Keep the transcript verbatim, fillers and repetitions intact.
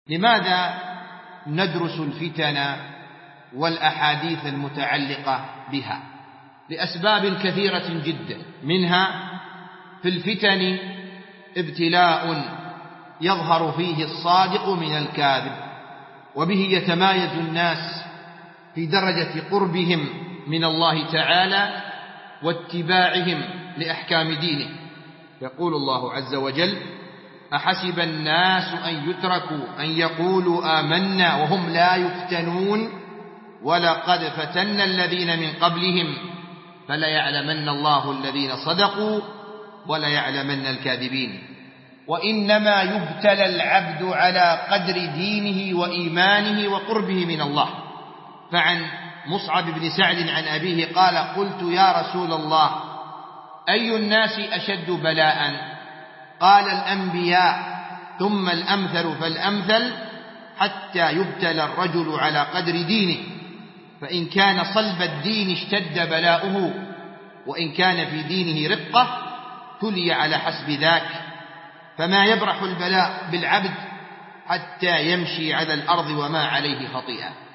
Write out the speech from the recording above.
لماذا ندرس الفتن والأحاديث المتعلقة بها؟ لأسباب كثيرة جدا، منها في الفتن ابتلاء يظهر فيه الصادق من الكاذب، وبه يتمايز الناس في درجة قربهم من الله تعالى واتباعهم لأحكام دينه. يقول الله عز وجل: أحسب الناس أن يتركوا أن يقولوا آمنا وهم لا يفتنون ولقد فتنا الذين من قبلهم فليعلمن الله الذين صدقوا وليعلمن الكاذبين. وإنما يبتلى العبد على قدر دينه وإيمانه وقربه من الله. فعن مصعب بن سعد عن أبيه قال: قلت يا رسول الله أي الناس أشد بلاء؟ قال: الأنبياء ثم الأمثل فالأمثل، حتى يبتلى الرجل على قدر دينه، فإن كان صلب الدين اشتد بلاؤه، وإن كان في دينه رقة تلي على حسب ذاك. فما يبرح البلاء بالعبد حتى يمشي على الأرض وما عليه خطيئة.